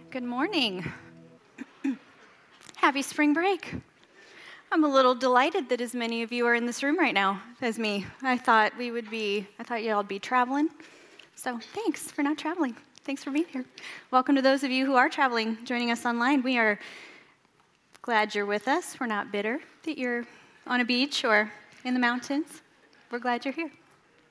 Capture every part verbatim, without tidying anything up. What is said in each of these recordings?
Good morning. Happy spring break. I'm a little delighted that as many of you are in this room right now as me. I thought we would be, I thought y'all would be traveling. So thanks for not traveling. Thanks for being here. Welcome to those of you who are traveling, joining us online. We are glad you're with us. We're not bitter that you're on a beach or in the mountains. We're glad you're here.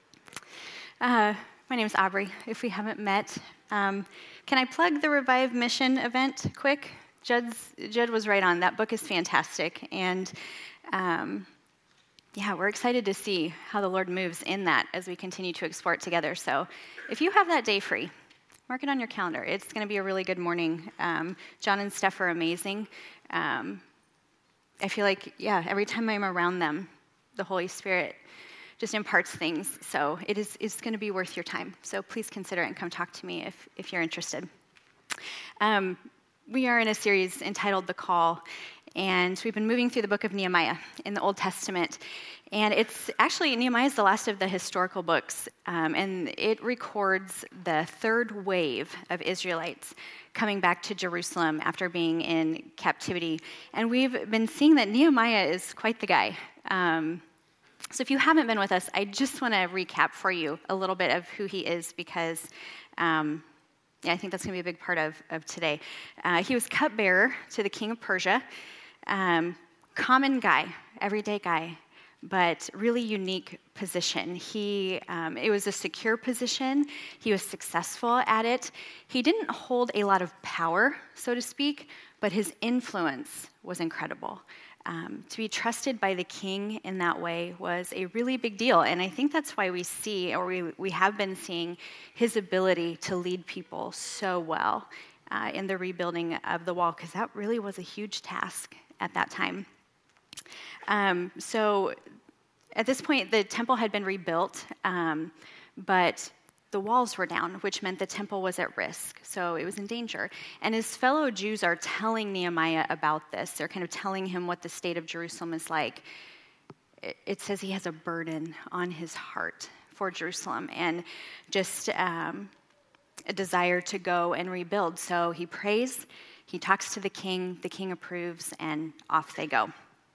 Uh, my name is Aubrey, if we haven't met. Um, can I plug the Revive Mission event quick? Judd's, Judd was right on. That book is fantastic. And um, yeah, we're excited to see how the Lord moves in that as we continue to explore it together. So if you have that day free, mark it on your calendar. It's going to be a really good morning. Um, John and Steph are amazing. Um, I feel like, yeah, every time I'm around them, the Holy Spirit just imparts things. So it is it's going to be worth your time. So please consider it and come talk to me if, if you're interested. Um, we are in a series entitled The Call, and we've been moving through the book of Nehemiah in the Old Testament. And it's actually, Nehemiah is the last of the historical books, um, and it records the third wave of Israelites coming back to Jerusalem after being in captivity. And we've been seeing that Nehemiah is quite the guy. Um, So if you haven't been with us, I just want to recap for you a little bit of who he is because um, yeah, I think that's going to be a big part of, of today. Uh, he was cupbearer to the king of Persia, um, common guy, everyday guy, but really unique position. He, um, it was a secure position. He was successful at it. He didn't hold a lot of power, so to speak, but his influence was incredible. Um, to be trusted by the king in that way was a really big deal. And I think that's why we see, or we, we have been seeing, his ability to lead people so well uh, in the rebuilding of the wall, because that really was a huge task at that time. Um, so at this point, the temple had been rebuilt, um, but the walls were down, which meant the temple was at risk, so it was in danger. And his fellow Jews are telling Nehemiah about this. They're kind of telling him what the state of Jerusalem is like. It says he has a burden on his heart for Jerusalem and just um, a desire to go and rebuild. So he prays, he talks to the king, the king approves, and off they go.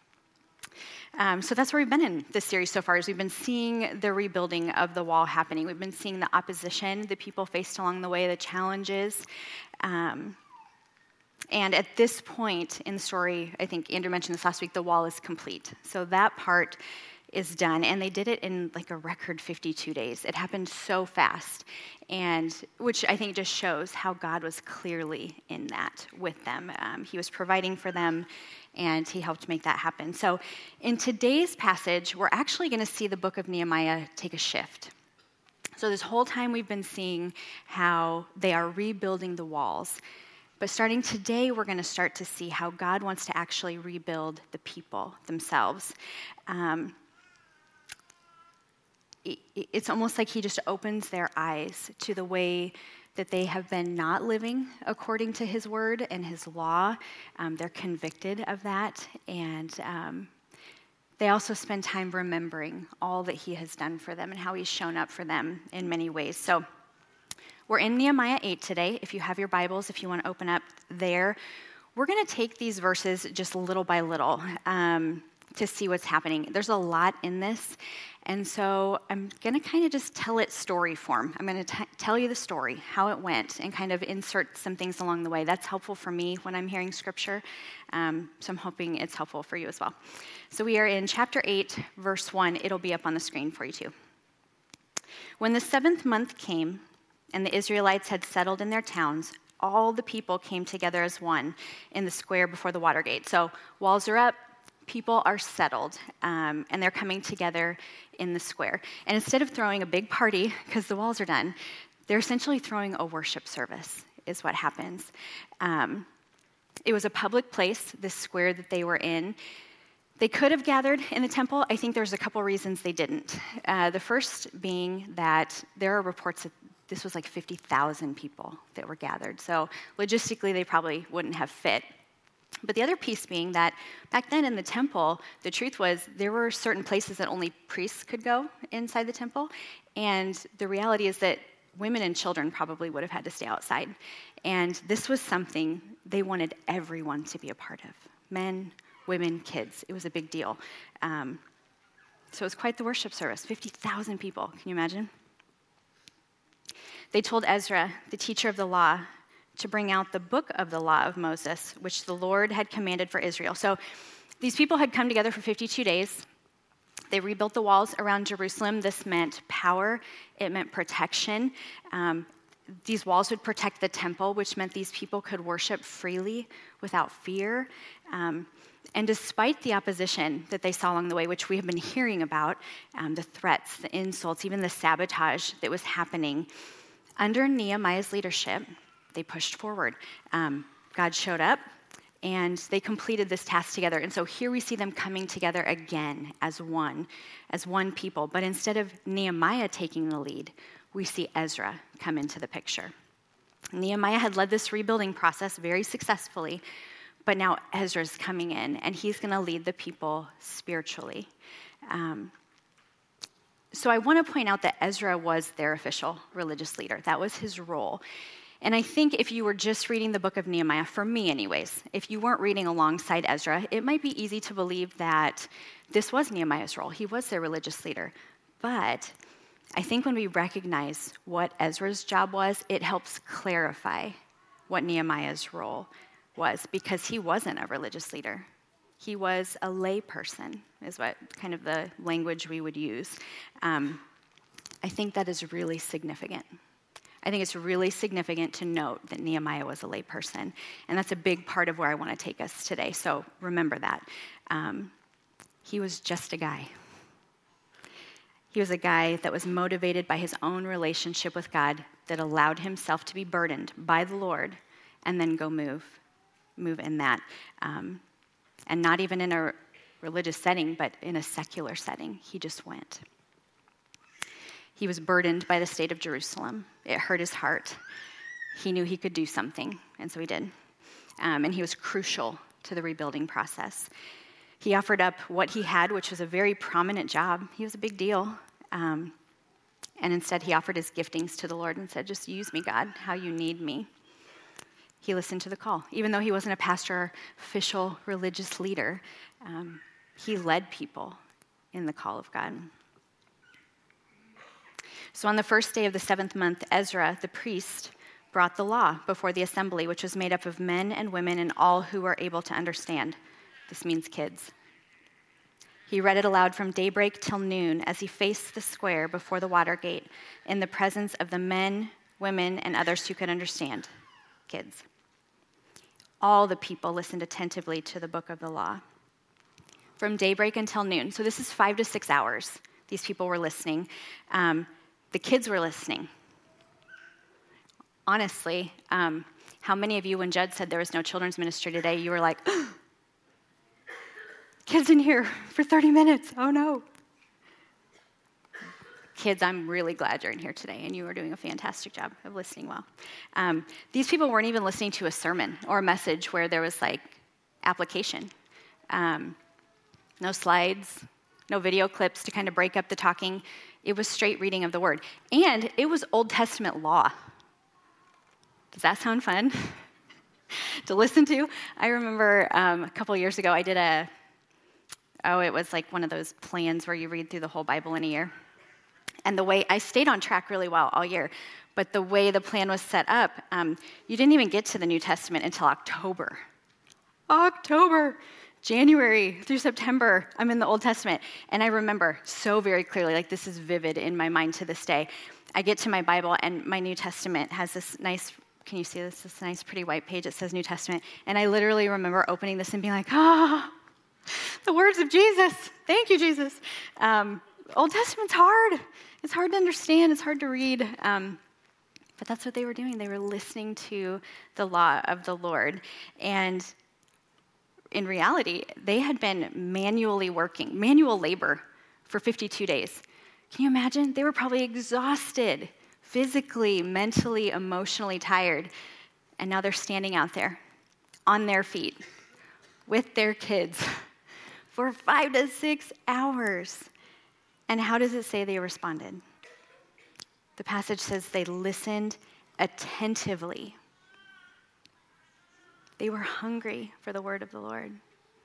Um, so that's where we've been in this series so far, is we've been seeing the rebuilding of the wall happening. We've been seeing the opposition the people faced along the way, the challenges. Um, and at this point in the story, I think Andrew mentioned this last week, the wall is complete. So that part is done, and they did it in like a record fifty-two days. It happened so fast, and which I think just shows how God was clearly in that with them. Um, he was providing for them, and he helped make that happen. So in today's passage, we're actually going to see the book of Nehemiah take a shift. So this whole time we've been seeing how they are rebuilding the walls. But starting today, we're going to start to see how God wants to actually rebuild the people themselves. Um, it, it's almost like he just opens their eyes to the way that they have been not living according to his word and his law. Um, they're convicted of that, and um, they also spend time remembering all that he has done for them and how he's shown up for them in many ways. So we're in Nehemiah eight today. If you have your Bibles, if you want to open up there, we're going to take these verses just little by little um, to see what's happening. There's a lot in this, and so I'm going to kind of just tell it story form. I'm going to tell you the story, how it went, and kind of insert some things along the way. That's helpful for me when I'm hearing scripture, um, so I'm hoping it's helpful for you as well. So we are in chapter eight, verse one. It'll be up on the screen for you too. When the seventh month came, and the Israelites had settled in their towns, all the people came together as one in the square before the water gate. So walls are up, people are settled, um, and they're coming together in the square. And instead of throwing a big party, because the walls are done, they're essentially throwing a worship service, is what happens. Um, it was a public place, this square that they were in. They could have gathered in the temple. I think there's a couple reasons they didn't. Uh, the first being that there are reports that this was like fifty thousand people that were gathered. So logistically, they probably wouldn't have fit. But the other piece being that back then in the temple, the truth was there were certain places that only priests could go inside the temple. And the reality is that women and children probably would have had to stay outside. And this was something they wanted everyone to be a part of. Men, women, kids. It was a big deal. Um, so it was quite the worship service. fifty thousand people. Can you imagine? They told Ezra, the teacher of the law, to bring out the book of the law of Moses, which the Lord had commanded for Israel. So these people had come together for fifty-two days. They rebuilt the walls around Jerusalem. This meant power. It meant protection. Um, these walls would protect the temple, which meant these people could worship freely without fear. Um, and despite the opposition that they saw along the way, which we have been hearing about, um, the threats, the insults, even the sabotage that was happening, under Nehemiah's leadership, they pushed forward. Um, God showed up, and they completed this task together. And so here we see them coming together again as one, as one people. But instead of Nehemiah taking the lead, we see Ezra come into the picture. Nehemiah had led this rebuilding process very successfully, but now Ezra's coming in, and he's going to lead the people spiritually. Um, So I want to point out that Ezra was their official religious leader. That was his role. And I think if you were just reading the book of Nehemiah, for me anyways, if you weren't reading alongside Ezra, it might be easy to believe that this was Nehemiah's role. He was their religious leader. But I think when we recognize what Ezra's job was, it helps clarify what Nehemiah's role was, because he wasn't a religious leader. He was a lay person, is what kind of the language we would use. Um, I think that is really significant. I think it's really significant to note that Nehemiah was a lay person, and that's a big part of where I want to take us today, so remember that. Um, he was just a guy. He was a guy that was motivated by his own relationship with God, that allowed himself to be burdened by the Lord and then go move, move in that. Um, And not even in a religious setting, but in a secular setting. He just went. He was burdened by the state of Jerusalem. It hurt his heart. He knew he could do something, and so he did. Um, and he was crucial to the rebuilding process. He offered up what he had, which was a very prominent job. He was a big deal. Um, and instead, he offered his giftings to the Lord and said, just use me, God, how you need me. He listened to the call. Even though he wasn't a pastor or official religious leader, um, he led people in the call of God. So on the first day of the seventh month, Ezra, the priest, brought the law before the assembly, which was made up of men and women and all who were able to understand. This means kids. He read it aloud from daybreak till noon as he faced the square before the water gate in the presence of the men, women, and others who could understand. Kids. All the people listened attentively to the book of the law. From daybreak until noon. So this is five to six hours. These people were listening. Um, the kids were listening. Honestly, um, how many of you, when Judd said there was no children's ministry today, you were like, kids in here for thirty minutes, oh no. Kids, I'm really glad you're in here today, and you are doing a fantastic job of listening well. Um, these people weren't even listening to a sermon or a message where there was, like, application. Um, no slides, no video clips to kind of break up the talking. It was straight reading of the word. And it was Old Testament law. Does that sound fun to listen to? I remember um, a couple years ago, I did a, oh, it was like one of those plans where you read through the whole Bible in a year. And the way, I stayed on track really well all year, but the way the plan was set up, um, you didn't even get to the New Testament until October. October, January through September, I'm in the Old Testament. And I remember so very clearly, like this is vivid in my mind to this day. I get to my Bible, and my New Testament has this nice, can you see this, this nice pretty white page that says New Testament. And I literally remember opening this and being like, ah, the words of Jesus. Thank you, Jesus. Um, Old Testament's hard. It's hard to understand. It's hard to read. Um, but that's what they were doing. They were listening to the law of the Lord. And in reality, they had been manually working, manual labor for fifty-two days. Can you imagine? They were probably exhausted, physically, mentally, emotionally tired. And now they're standing out there on their feet with their kids for five to six hours. And how does it say they responded? The passage says they listened attentively. They were hungry for the word of the Lord.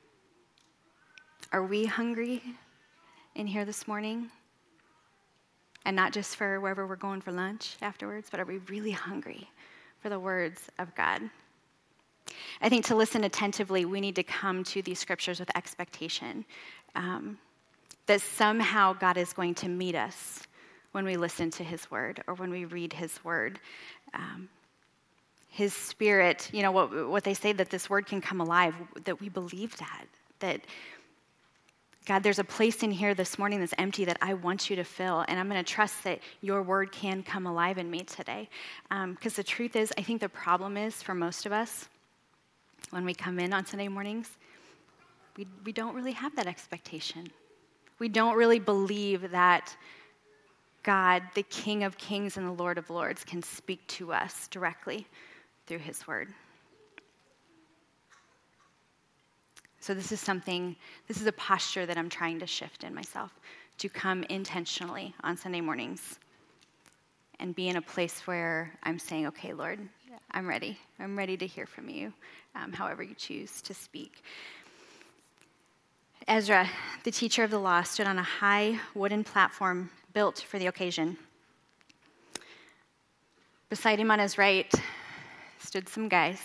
Are we hungry in here this morning? And not just for wherever we're going for lunch afterwards, but are we really hungry for the words of God? I think to listen attentively, we need to come to these scriptures with expectation um, that somehow God is going to meet us when we listen to his word or when we read his word. Um, his spirit, you know, what, what they say, that this word can come alive, that we believe that, that God, there's a place in here this morning that's empty that I want you to fill, and I'm going to trust that your word can come alive in me today. Because um, the truth is, I think the problem is, for most of us, when we come in on Sunday mornings, we, we don't really have that expectation. We don't really believe that God, the King of Kings and the Lord of Lords, can speak to us directly through his word. So this is something, this is a posture that I'm trying to shift in myself, to come intentionally on Sunday mornings and be in a place where I'm saying, okay, Lord, I'm ready. I'm ready to hear from you, um, however you choose to speak. Ezra, the teacher of the law, stood on a high wooden platform built for the occasion. Beside him on his right stood some guys.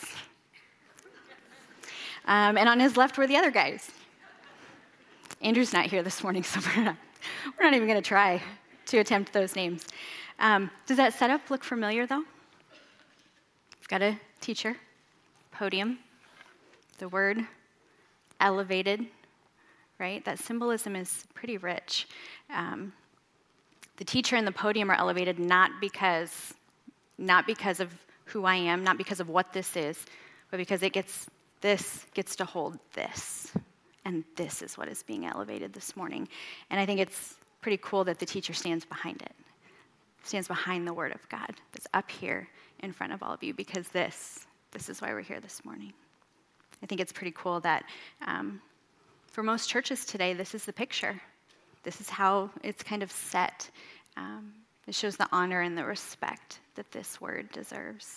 Um, and on his left were the other guys. Andrew's not here this morning, so we're not, we're not even going to try to attempt those names. Um, does that setup look familiar, though? We've got a teacher, podium, the word elevated, right? That symbolism is pretty rich. Um, the teacher and the podium are elevated not because, not because of who I am, not because of what this is, but because it gets This gets to hold this, and this is what is being elevated this morning. And I think it's pretty cool that the teacher stands behind it, stands behind the word of God that's up here in front of all of you, because this, this is why we're here this morning. I think it's pretty cool that um, for most churches today, this is the picture. This is how it's kind of set. Um, it shows the honor and the respect that this word deserves.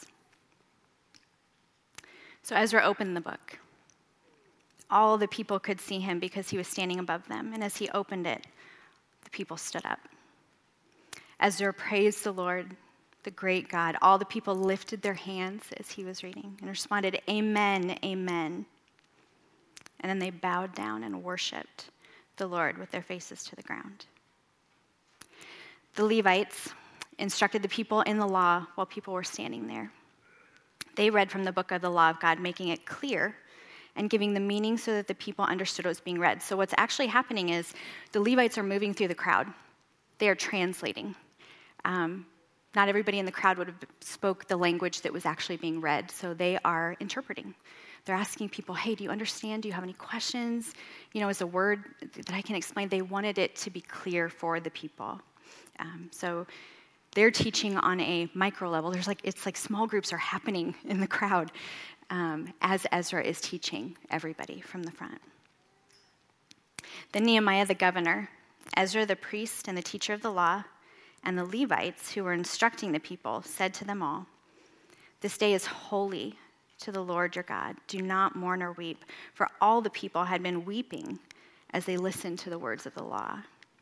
So Ezra opened the book. All the people could see him because he was standing above them. And as he opened it, the people stood up. Ezra praised the Lord, the great God. All the people lifted their hands as he was reading and responded, "Amen, amen." And then they bowed down and worshiped the Lord with their faces to the ground. The Levites instructed the people in the law while people were standing there. They read from the book of the law of God, making it clear and giving the meaning so that the people understood what was being read. So what's actually happening is the Levites are moving through the crowd. They are translating. Um, not everybody in the crowd would have spoke the language that was actually being read, so they are interpreting. They're asking people, hey, do you understand? Do you have any questions? You know, is a word that I can explain? They wanted it to be clear for the people. Um, so they're teaching on a micro level. There's like, it's like small groups are happening in the crowd um, as Ezra is teaching everybody from the front. Then Nehemiah the governor, Ezra the priest and the teacher of the law, and the Levites who were instructing the people said to them all, "This day is holy to the Lord your God. Do not mourn or weep." For all the people had been weeping as they listened to the words of the law.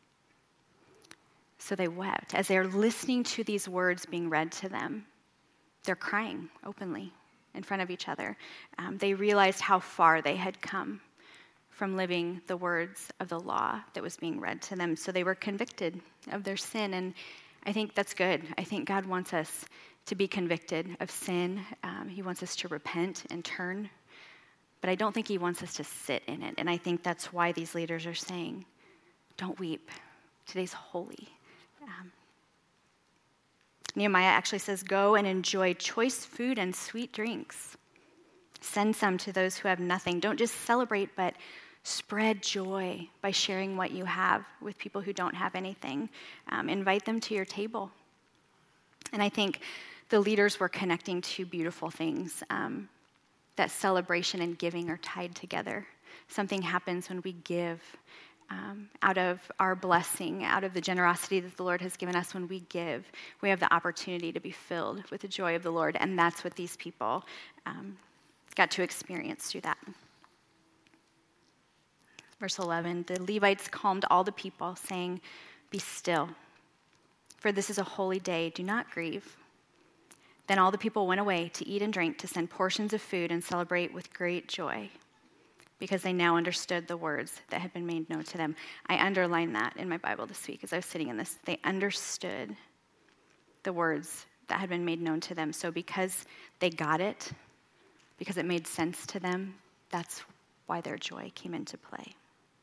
So they wept. As they're listening to these words being read to them, they're crying openly in front of each other. Um, they realized how far they had come from living the words of the law that was being read to them. So they were convicted of their sin, and I think that's good. I think God wants us to be convicted of sin. Um, he wants us to repent and turn, but I don't think he wants us to sit in it, and I think that's why these leaders are saying, don't weep. Today's holy. Um, Nehemiah actually says, go and enjoy choice food and sweet drinks. Send some to those who have nothing. Don't just celebrate, but spread joy by sharing what you have with people who don't have anything. Um, invite them to your table. And I think the leaders were connecting two beautiful things. Um, that celebration and giving are tied together. Something happens when we give um, out of our blessing, out of the generosity that the Lord has given us. When we give, we have the opportunity to be filled with the joy of the Lord. And that's what these people um, got to experience through that. Verse eleven, the Levites calmed all the people, saying, "Be still, for this is a holy day. Do not grieve." Then all the people went away to eat and drink, to send portions of food and celebrate with great joy, because they now understood the words that had been made known to them. I underlined that in my Bible this week as I was sitting in this. They understood the words that had been made known to them. So because they got it, because it made sense to them, that's why their joy came into play.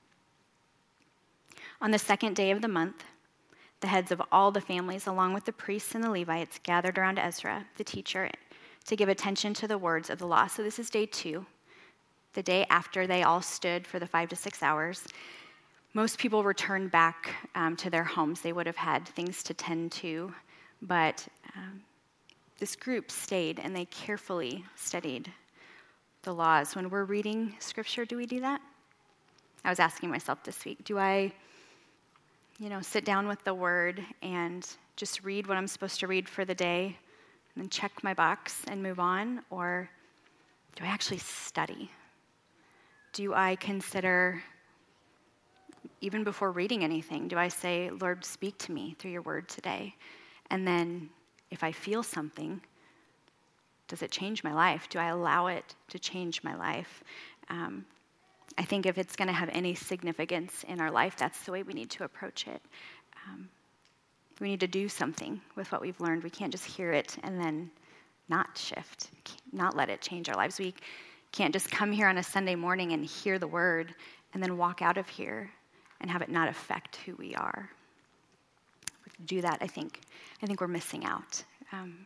On the second day of the month, the heads of all the families, along with the priests and the Levites, gathered around Ezra, the teacher, to give attention to the words of the law. So this is day two, the day after they all stood for the five to six hours. Most people returned back um, to their homes. They would have had things to tend to, but um, this group stayed and they carefully studied the laws. When we're reading scripture, do we do that? I was asking myself this week, do I, you know, sit down with the word and just read what I'm supposed to read for the day and then check my box and move on? Or do I actually study? Do I consider, even before reading anything, do I say, Lord, speak to me through your word today? And then if I feel something, does it change my life? Do I allow it to change my life? Um, I think if it's going to have any significance in our life, that's the way we need to approach it. Um, we need to do something with what we've learned. We can't just hear it and then not shift, not let it change our lives. We can't just come here on a Sunday morning and hear the word and then walk out of here and have it not affect who we are. If we do that, I think, I think we're missing out. Um,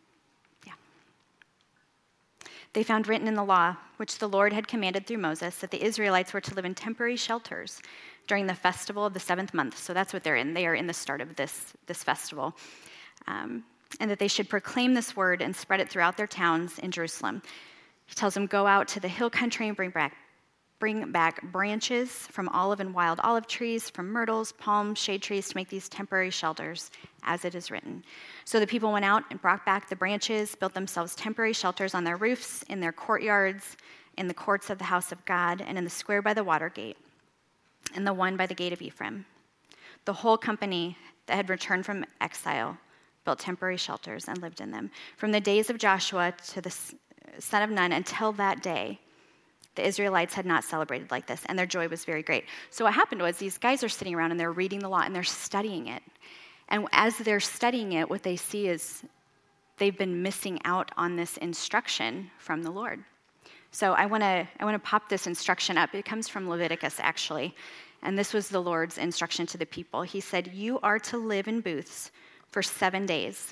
They found written in the law, which the Lord had commanded through Moses, that the Israelites were to live in temporary shelters during the festival of the seventh month. So that's what they're in. They are in the start of this, this festival. Um, and that they should proclaim this word and spread it throughout their towns in Jerusalem. He tells them, go out to the hill country and bring back, bring back branches from olive and wild olive trees, from myrtles, palms, shade trees, to make these temporary shelters, as it is written. So the people went out and brought back the branches, built themselves temporary shelters on their roofs, in their courtyards, in the courts of the house of God, and in the square by the water gate, and the one by the gate of Ephraim. The whole company that had returned from exile built temporary shelters and lived in them. From the days of Joshua to the son of Nun until that day, the Israelites had not celebrated like this, and their joy was very great. So what happened was these guys are sitting around and they're reading the law and they're studying it. And as they're studying it, what they see is they've been missing out on this instruction from the Lord. So I want to I want to pop this instruction up. It comes from Leviticus, actually. And this was the Lord's instruction to the people. He said, you are to live in booths for seven days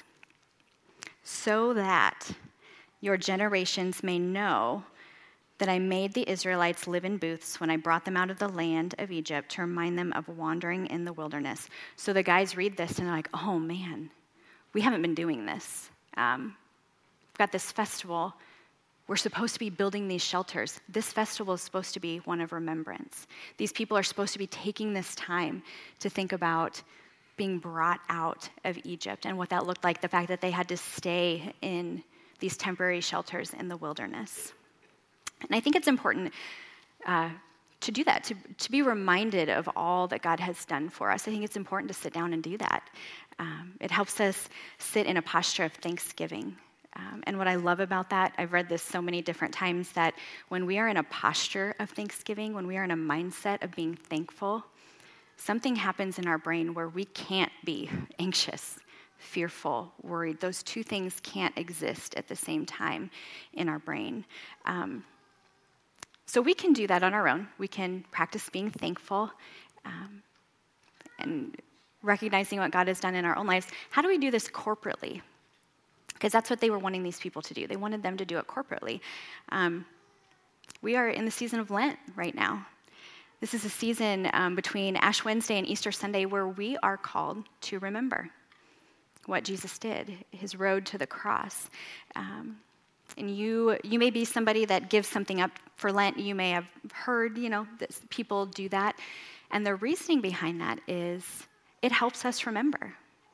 so that your generations may know that I made the Israelites live in booths when I brought them out of the land of Egypt to remind them of wandering in the wilderness. So the guys read this and they're like, oh man, we haven't been doing this. Um, we've got this festival. We're supposed to be building these shelters. This festival is supposed to be one of remembrance. These people are supposed to be taking this time to think about being brought out of Egypt and what that looked like, the fact that they had to stay in these temporary shelters in the wilderness. And I think it's important uh, to do that, to, to be reminded of all that God has done for us. I think it's important to sit down and do that. Um, it helps us sit in a posture of thanksgiving. Um, and what I love about that, I've read this so many different times, that when we are in a posture of thanksgiving, when we are in a mindset of being thankful, something happens in our brain where we can't be anxious, fearful, worried. Those two things can't exist at the same time in our brain. Um, So we can do that on our own. We can practice being thankful um, and recognizing what God has done in our own lives. How do we do this corporately? Because that's what they were wanting these people to do. They wanted them to do it corporately. Um, we are in the season of Lent right now. This is a season um, between Ash Wednesday and Easter Sunday where we are called to remember what Jesus did, his road to the cross. Um, And you you may be somebody that gives something up for Lent. You may have heard, you know, that people do that. And the reasoning behind that is it helps us remember.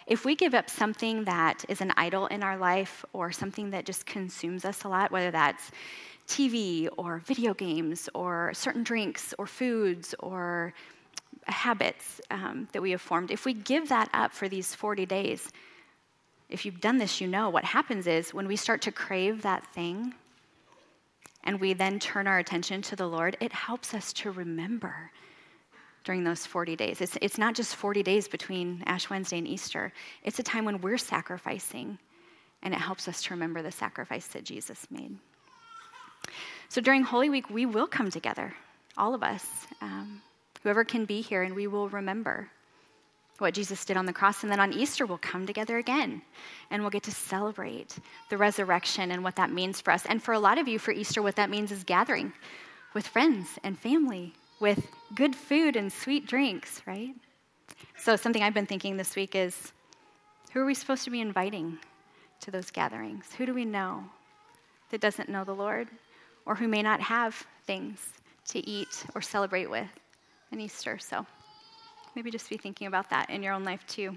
If we give up something that is an idol in our life or something that just consumes us a lot, whether that's T V or video games or certain drinks or foods or habits um, that we have formed, if we give that up for these forty days, if you've done this, you know what happens is when we start to crave that thing and we then turn our attention to the Lord, it helps us to remember during those forty days. It's, it's not just forty days between Ash Wednesday and Easter. It's a time when we're sacrificing, and it helps us to remember the sacrifice that Jesus made. So during Holy Week, we will come together, all of us, um, whoever can be here, and we will remember what Jesus did on the cross. And then on Easter, we'll come together again, and we'll get to celebrate the resurrection and what that means for us. And for a lot of you, for Easter, what that means is gathering with friends and family, with good food and sweet drinks, right? So something I've been thinking this week is, who are we supposed to be inviting to those gatherings? Who do we know that doesn't know the Lord, or who may not have things to eat or celebrate with in Easter? So maybe just be thinking about that in your own life too.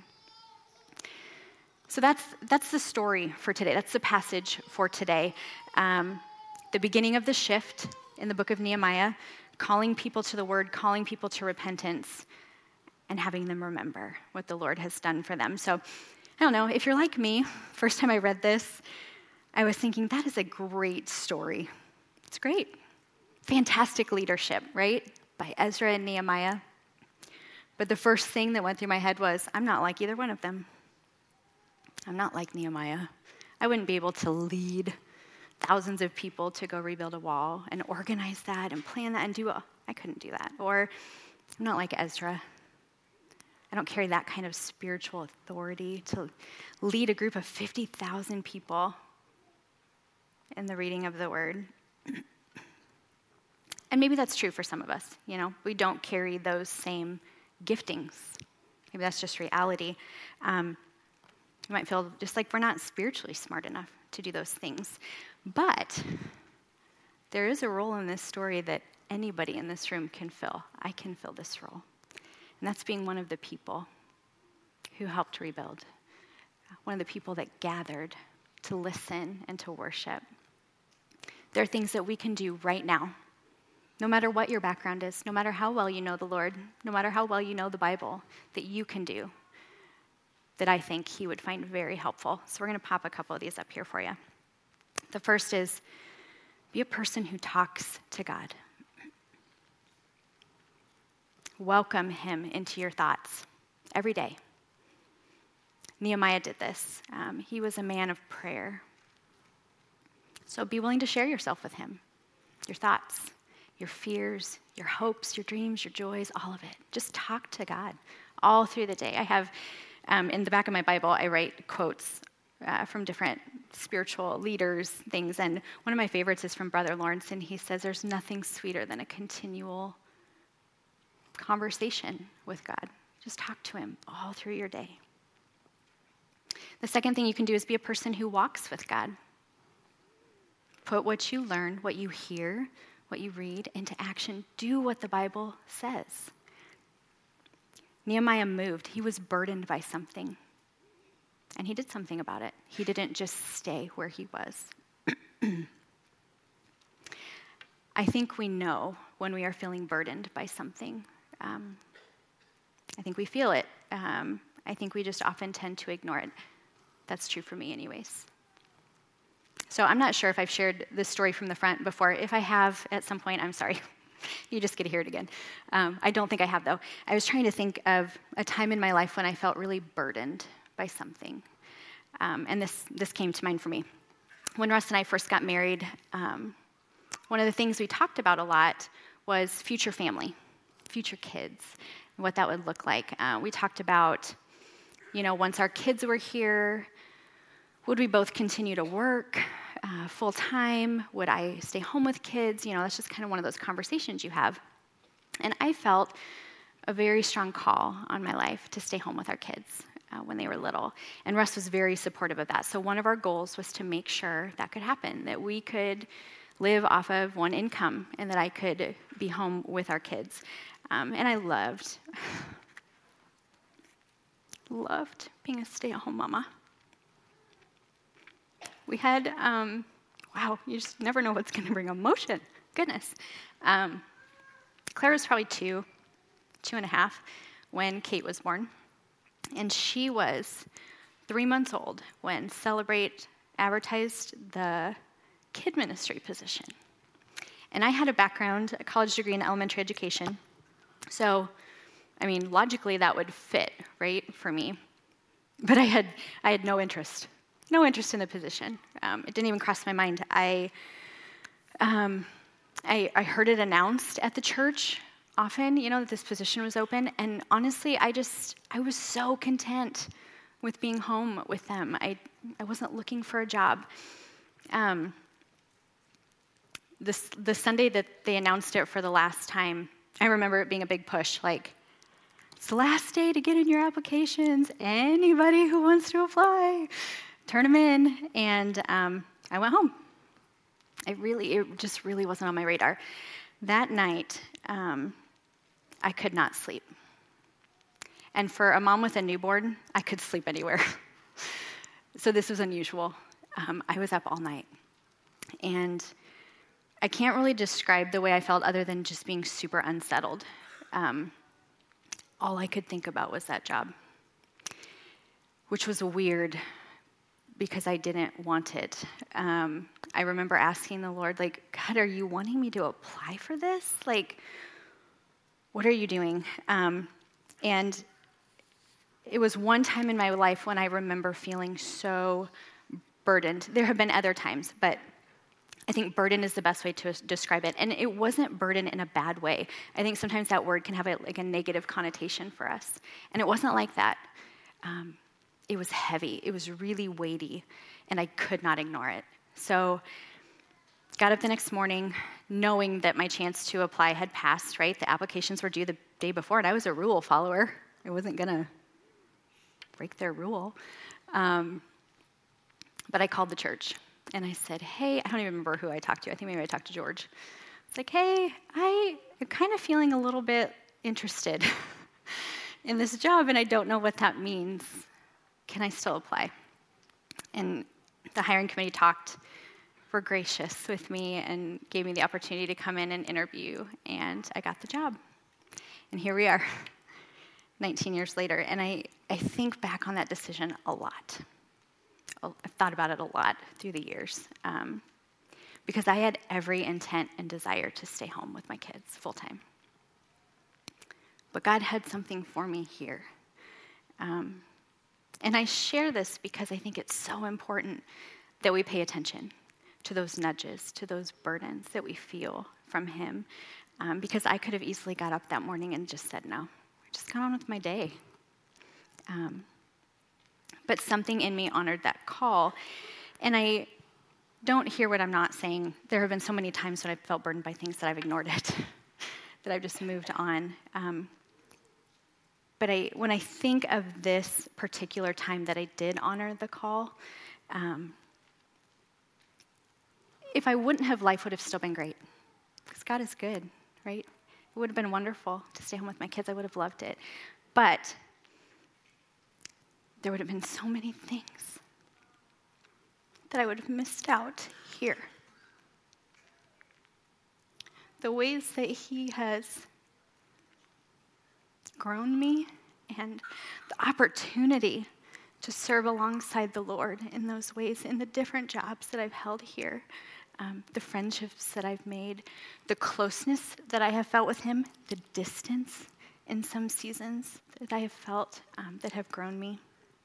So that's that's the story for today. That's the passage for today. Um, the beginning of the shift in the book of Nehemiah, calling people to the word, calling people to repentance, and having them remember what the Lord has done for them. So I don't know, if you're like me, first time I read this, I was thinking, that is a great story. It's great. Fantastic leadership, right? By Ezra and Nehemiah. But the first thing that went through my head was, I'm not like either one of them. I'm not like Nehemiah. I wouldn't be able to lead thousands of people to go rebuild a wall and organize that and plan that and do a, I couldn't do that. Or I'm not like Ezra. I don't carry that kind of spiritual authority to lead a group of fifty thousand people in the reading of the word. And maybe that's true for some of us, you know. We don't carry those same giftings. Maybe that's just reality. Um, you might feel just like we're not spiritually smart enough to do those things. But there is a role in this story that anybody in this room can fill. I can fill this role. And that's being one of the people who helped rebuild. One of the people that gathered to listen and to worship. There are things that we can do right now, no matter what your background is, no matter how well you know the Lord, no matter how well you know the Bible, that you can do, that I think he would find very helpful. So we're going to pop a couple of these up here for you. The first is, be a person who talks to God. Welcome him into your thoughts every day. Nehemiah did this. Um, he was a man of prayer. So be willing to share yourself with him, your thoughts, your fears, your hopes, your dreams, your joys, all of it. Just talk to God all through the day. I have, um, in the back of my Bible, I write quotes uh, from different spiritual leaders, things, and one of my favorites is from Brother Lawrence, and he says, there's nothing sweeter than a continual conversation with God. Just talk to him all through your day. The second thing you can do is be a person who walks with God. Put what you learn, what you hear, what you read into action. Do what the Bible says. Nehemiah moved. He was burdened by something. And he did something about it. He didn't just stay where he was. I think we know when we are feeling burdened by something. Um, I think we feel it. Um, I think we just often tend to ignore it. That's true for me anyways. So I'm not sure if I've shared this story from the front before. If I have at some point, I'm sorry. You just get to hear it again. Um, I don't think I have, though. I was trying to think of a time in my life when I felt really burdened by something. Um, and this, this came to mind for me. When Russ and I first got married, um, one of the things we talked about a lot was future family, future kids, and what that would look like. Uh, we talked about, you know, once our kids were here, would we both continue to work uh, full-time? Would I stay home with kids? You know, that's just kind of one of those conversations you have. And I felt a very strong call on my life to stay home with our kids uh, when they were little. And Russ was very supportive of that. So one of our goals was to make sure that could happen, that we could live off of one income and that I could be home with our kids. Um, and I loved, loved being a stay-at-home mama. We had, um, wow, you just never know what's going to bring emotion. Goodness. Um, Claire was probably two, two and a half when Kate was born. And she was three months old when Celebrate advertised the kid ministry position. And I had a background, a college degree in elementary education. So, I mean, logically that would fit, right, for me. But I had I had no interest, no interest in the position. Um, it didn't even cross my mind. I, um, I I heard it announced at the church often, you know, that this position was open. And honestly, I just, I was so content with being home with them. I, I wasn't looking for a job. Um, this, the Sunday that they announced it for the last time, I remember it being a big push, like, it's the last day to get in your applications. Anybody who wants to apply, turn them in. And um, I went home. I really, it just really wasn't on my radar. That night, um, I could not sleep. And for a mom with a newborn, I could sleep anywhere. So this was unusual. Um, I was up all night. And I can't really describe the way I felt other than just being super unsettled. Um, all I could think about was that job, which was weird because I didn't want it. Um, I remember asking the Lord, like, God, are you wanting me to apply for this? Like, what are you doing? Um, and it was one time in my life when I remember feeling so burdened. There have been other times, but I think burden is the best way to describe it. And it wasn't burden in a bad way. I think sometimes that word can have a, like a negative connotation for us. And it wasn't like that. Um, it was heavy. It was really weighty, and I could not ignore it. So got up the next morning knowing that my chance to apply had passed, right? The applications were due the day before, and I was a rule follower. I wasn't going to break their rule. Um, but I called the church, and I said, hey, I don't even remember who I talked to. I think maybe I talked to George. It's like, hey, I am kind of feeling a little bit interested in this job, and I don't know what that means. Can I still apply? And the hiring committee talked, were gracious with me, and gave me the opportunity to come in and interview, and I got the job. And here we are, nineteen years later, and I, I think back on that decision a lot. I've thought about it a lot through the years, um, because I had every intent and desire to stay home with my kids full-time. But God had something for me here. Um, and I share this because I think it's so important that we pay attention to those nudges, to those burdens that we feel from him. Um, because I could have easily got up that morning and just said no. I just got on with my day. Um, but something in me honored that call. And I don't hear what I'm not saying. There have been so many times when I've felt burdened by things that I've ignored it, that I've just moved on. Um, but I, when I think of this particular time that I did honor the call, um, if I wouldn't have, life would have still been great. Because God is good, right? It would have been wonderful to stay home with my kids. I would have loved it. But there would have been so many things that I would have missed out here. The ways that he has grown me and the opportunity to serve alongside the Lord in those ways, in the different jobs that I've held here, um, the friendships that I've made, the closeness that I have felt with him, the distance in some seasons that I have felt um, that have grown me.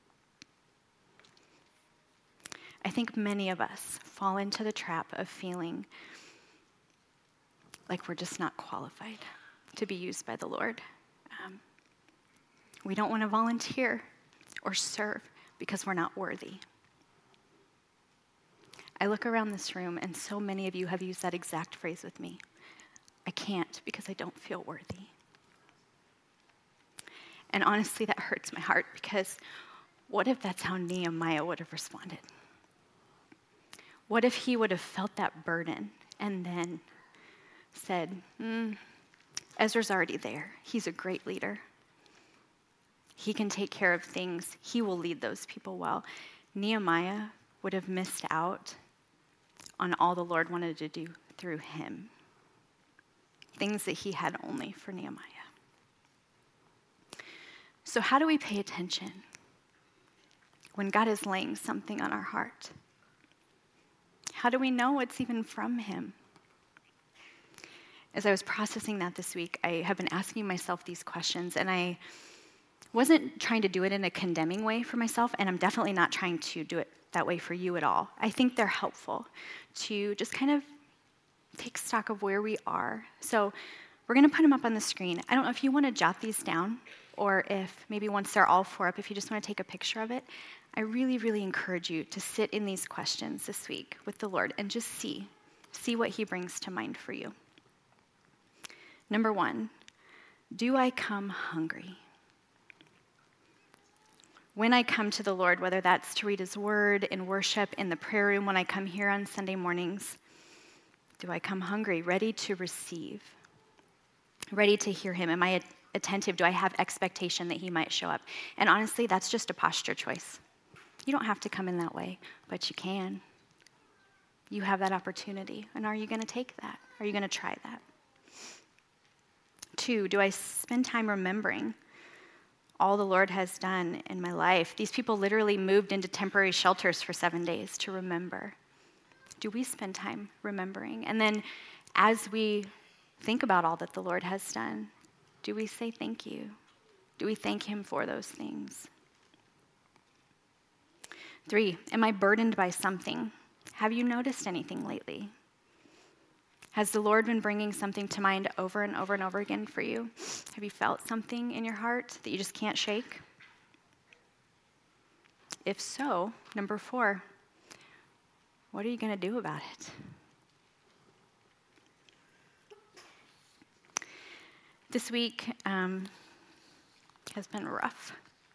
I think many of us fall into the trap of feeling like we're just not qualified to be used by the Lord. Um, we don't want to volunteer or serve because we're not worthy. I look around this room, and so many of you have used that exact phrase with me. I can't because I don't feel worthy. And honestly, that hurts my heart, because what if that's how Nehemiah would have responded? What if he would have felt that burden and then said, mm, Ezra's already there. He's a great leader. He can take care of things. He will lead those people well. Nehemiah would have missed out on all the Lord wanted to do through him. Things that he had only for Nehemiah. So how do we pay attention when God is laying something on our heart? How do we know it's even from him? As I was processing that this week, I have been asking myself these questions, and I wasn't trying to do it in a condemning way for myself, and I'm definitely not trying to do it that way for you at all. I think they're helpful to just kind of take stock of where we are. So we're going to put them up on the screen. I don't know if you want to jot these down, or if maybe once they're all four up, if you just want to take a picture of it. I really, really encourage you to sit in these questions this week with the Lord and just see, see what he brings to mind for you. Number one, do I come hungry? When I come to the Lord, whether that's to read his word, in worship, in the prayer room, when I come here on Sunday mornings, do I come hungry, ready to receive, ready to hear him? Am I attentive? Do I have expectation that he might show up? And honestly, that's just a posture choice. You don't have to come in that way, but you can. You have that opportunity. And are you going to take that? Are you going to try that? Two, do I spend time remembering all the Lord has done in my life? These people literally moved into temporary shelters for seven days to remember. Do we spend time remembering? And then as we think about all that the Lord has done, do we say thank you? Do we thank him for those things? Three, am I burdened by something? Have you noticed anything lately? Has the Lord been bringing something to mind over and over and over again for you? Have you felt something in your heart that you just can't shake? If so, number four, what are you going to do about it? This week um, has been rough.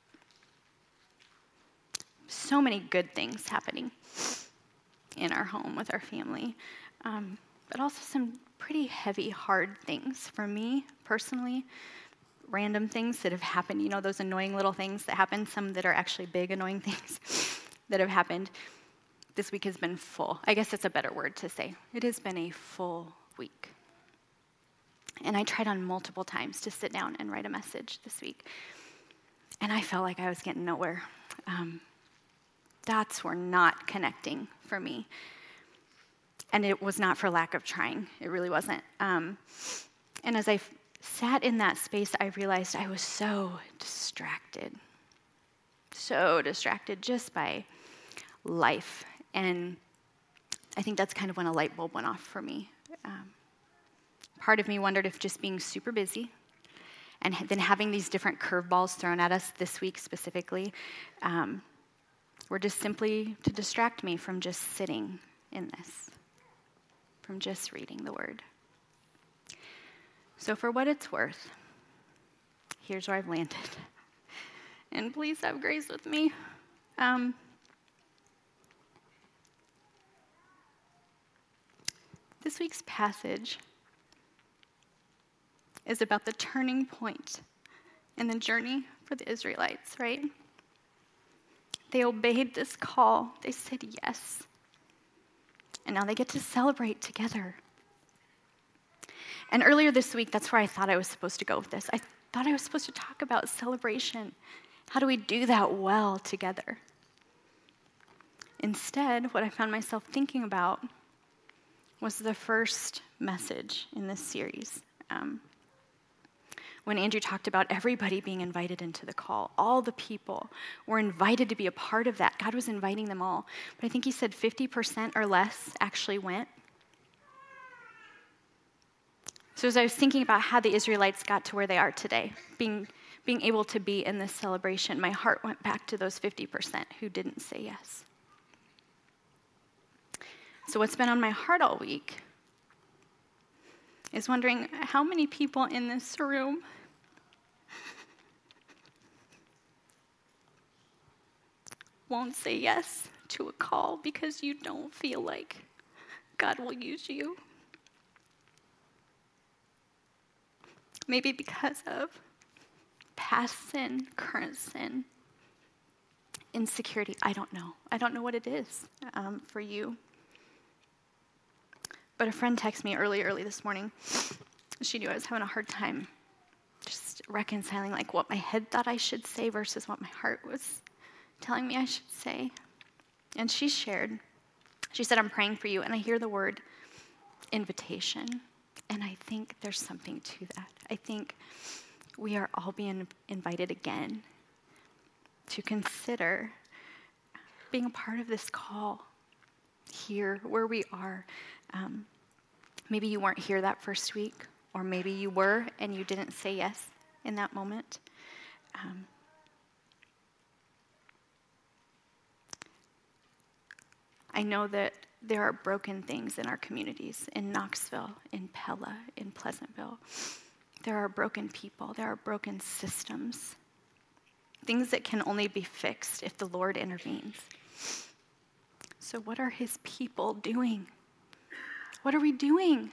So many good things happening in our home with our family, um, but also some pretty heavy, hard things for me personally. Random things that have happened, you know, those annoying little things that happen, some that are actually big, annoying things that have happened. This week has been full. I guess that's a better word to say. It has been a full week. And I tried on multiple times to sit down and write a message this week. And I felt like I was getting nowhere. Um, dots were not connecting for me. And it was not for lack of trying. It really wasn't. Um, and as I f- sat in that space, I realized I was so distracted. So distracted just by life. And I think that's kind of when a light bulb went off for me. Um, part of me wondered if just being super busy and then having these different curveballs thrown at us this week specifically um, were just simply to distract me from just sitting in this, from just reading the word. So for what it's worth, here's where I've landed. And please have grace with me. Um, this week's passage is about the turning point in the journey for the Israelites, right? They obeyed this call. They said yes. And now they get to celebrate together. And earlier this week, that's where I thought I was supposed to go with this. I thought I was supposed to talk about celebration. How do we do that well together? Instead, what I found myself thinking about was the first message in this series. Um, when Andrew talked about everybody being invited into the call, all the people were invited to be a part of that. God was inviting them all. But I think he said fifty percent or less actually went. So as I was thinking about how the Israelites got to where they are today, being, being able to be in this celebration, my heart went back to those fifty percent who didn't say yes. So what's been on my heart all week is wondering how many people in this room won't say yes to a call because you don't feel like God will use you. Maybe because of past sin, current sin, insecurity. I don't know. I don't know what it is um, for you. But a friend texted me early, early this morning. She knew I was having a hard time just reconciling like what my head thought I should say versus what my heart was telling me I should say. And she shared, she said, I'm praying for you. And I hear the word invitation. And I think there's something to that. I think we are all being invited again to consider being a part of this call here where we are. Um, maybe you weren't here that first week, or maybe you were and you didn't say yes in that moment. Um, I know that there are broken things in our communities, in Knoxville, in Pella, in Pleasantville. There are broken people. There are broken systems. Things that can only be fixed if the Lord intervenes. So what are his people doing? What are we doing?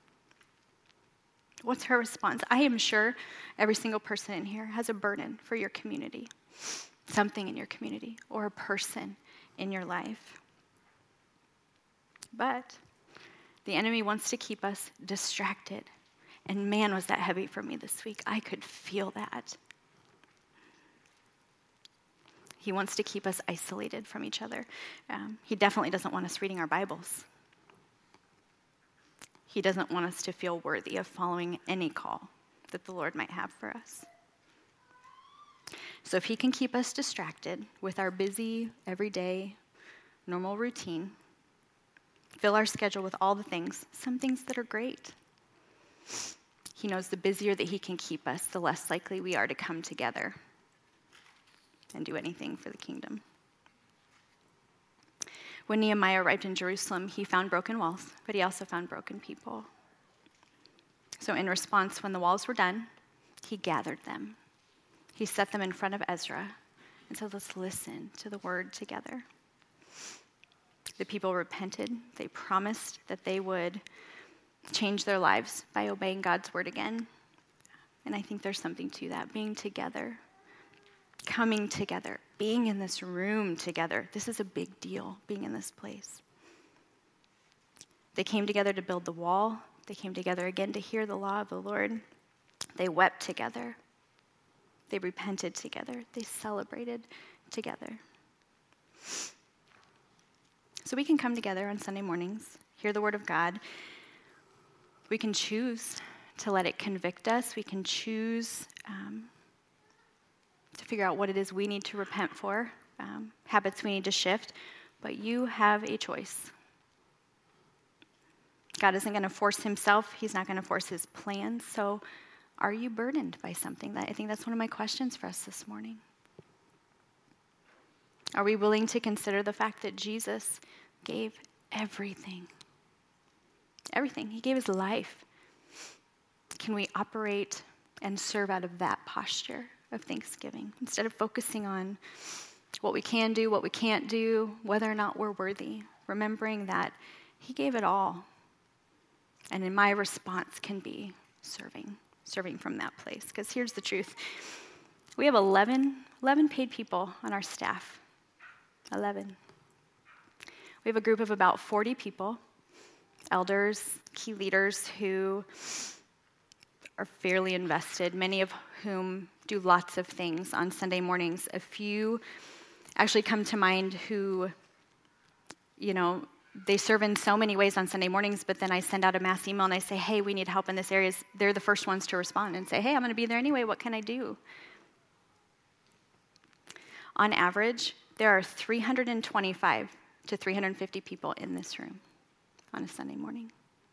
What's her response? I am sure every single person in here has a burden for your community, something in your community, or a person in your life. But the enemy wants to keep us distracted. And man, was that heavy for me this week. I could feel that. He wants to keep us isolated from each other. Um, he definitely doesn't want us reading our Bibles. He doesn't want us to feel worthy of following any call that the Lord might have for us. So if he can keep us distracted with our busy, everyday, normal routine, fill our schedule with all the things, some things that are great. He knows the busier that he can keep us, the less likely we are to come together and do anything for the kingdom. When Nehemiah arrived in Jerusalem, he found broken walls, but he also found broken people. So in response, when the walls were done, he gathered them. He set them in front of Ezra and said, let's listen to the word together. The people repented. They promised that they would change their lives by obeying God's word again. And I think there's something to that, being together, coming together, being in this room together. This is a big deal, being in this place. They came together to build the wall. They came together again to hear the law of the Lord. They wept together. They repented together. They celebrated together. So we can come together on Sunday mornings, hear the word of God. We can choose to let it convict us. We can choose um, to figure out what it is we need to repent for, um, habits we need to shift. But you have a choice. God isn't going to force himself. He's not going to force his plans. So are you burdened by something? That I think that's one of my questions for us this morning. Are we willing to consider the fact that Jesus gave everything? Everything. He gave his life. Can we operate and serve out of that posture of thanksgiving instead of focusing on what we can do, what we can't do, whether or not we're worthy, remembering that he gave it all. And in my response can be serving, serving from that place. Because here's the truth. We have eleven, eleven paid people on our staff. eleven. We have a group of about forty people, elders, key leaders who are fairly invested, many of whom do lots of things on Sunday mornings. A few actually come to mind who, you know, they serve in so many ways on Sunday mornings, but then I send out a mass email and I say, hey, we need help in this area. They're the first ones to respond and say, hey, I'm going to be there anyway. What can I do? On average, there are three hundred twenty-five to three hundred fifty people in this room on a Sunday morning.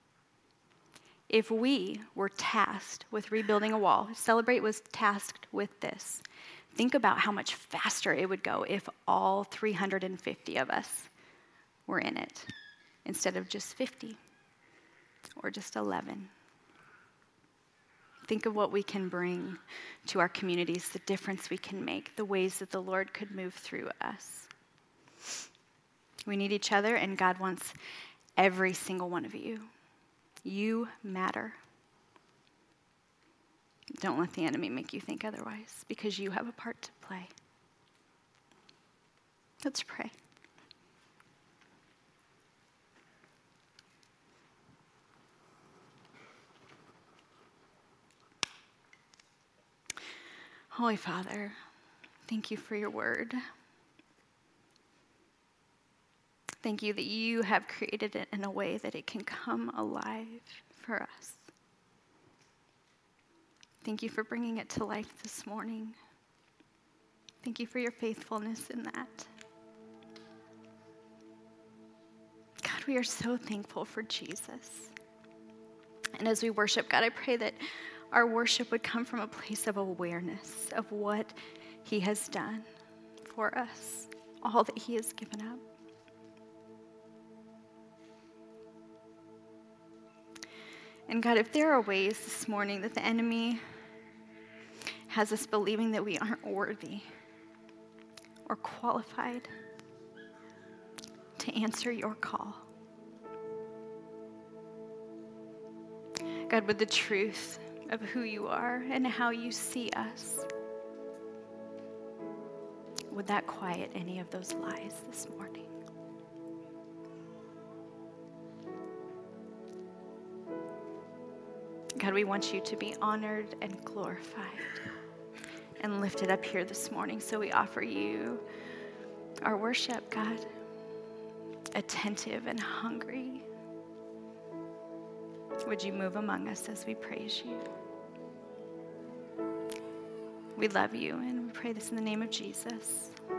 If we were tasked with rebuilding a wall, Celebrate was tasked with this, think about how much faster it would go if all three hundred fifty of us were in it instead of just fifty or just eleven. Think of what we can bring to our communities, the difference we can make, the ways that the Lord could move through us. We need each other, and God wants every single one of you. You matter. Don't let the enemy make you think otherwise, because you have a part to play. Let's pray. Holy Father, thank you for your word. Thank you that you have created it in a way that it can come alive for us. Thank you for bringing it to life this morning. Thank you for your faithfulness in that. God, we are so thankful for Jesus. And as we worship, God, I pray that our worship would come from a place of awareness of what he has done for us, all that he has given up. And God, if there are ways this morning that the enemy has us believing that we aren't worthy or qualified to answer your call, God, with the truth of who you are and how you see us, would that quiet any of those lies this morning? God, we want you to be honored and glorified and lifted up here this morning. So we offer you our worship, God, attentive and hungry. Would you move among us as we praise you? We love you, and we pray this in the name of Jesus.